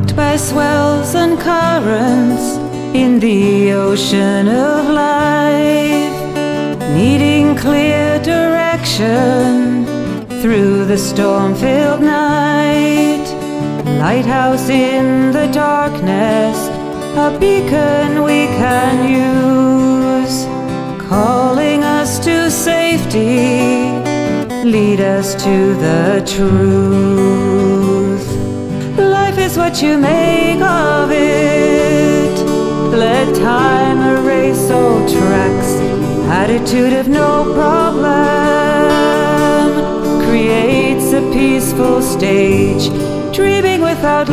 rocked by swells and currents in the ocean of life, needing clear direction through the storm-filled night. Lighthouse in the darkness, a beacon we can use, calling us to safety, lead us to the truth. Life is what you make of it. Let time erase old tracks. Attitude of no problem creates a peaceful stage, dreaming without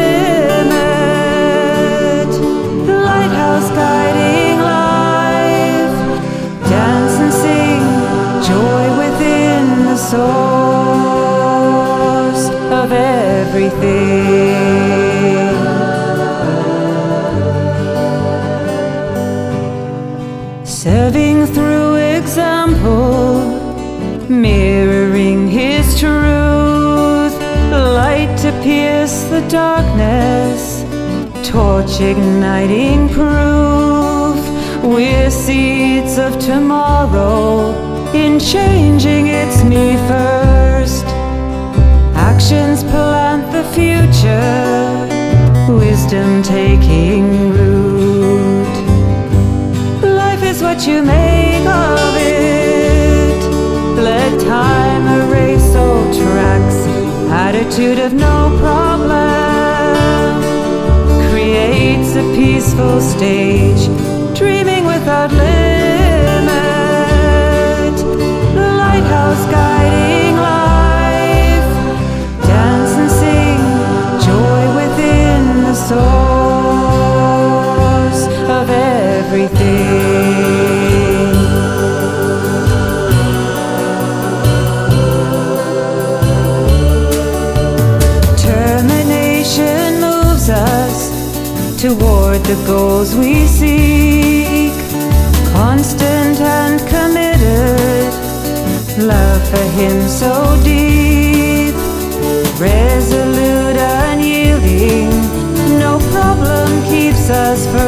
limit. The lighthouse guiding life. Dance and sing, joy within the source of everything. Serving through example, mirroring His truth, light to pierce the darkness, torch igniting proof. We're seeds of tomorrow, in changing it's me first. Actions plant the future, wisdom taking root. Life is what you make of it. Let time erase old tracks. Attitude of no problem creates a peaceful stage, dreaming without limit. The lighthouse guiding life. Dance and sing, joy within the source of everything. Toward the goals we seek, constant and committed, love for Him so deep, resolute, unyielding, no problem keeps us firm.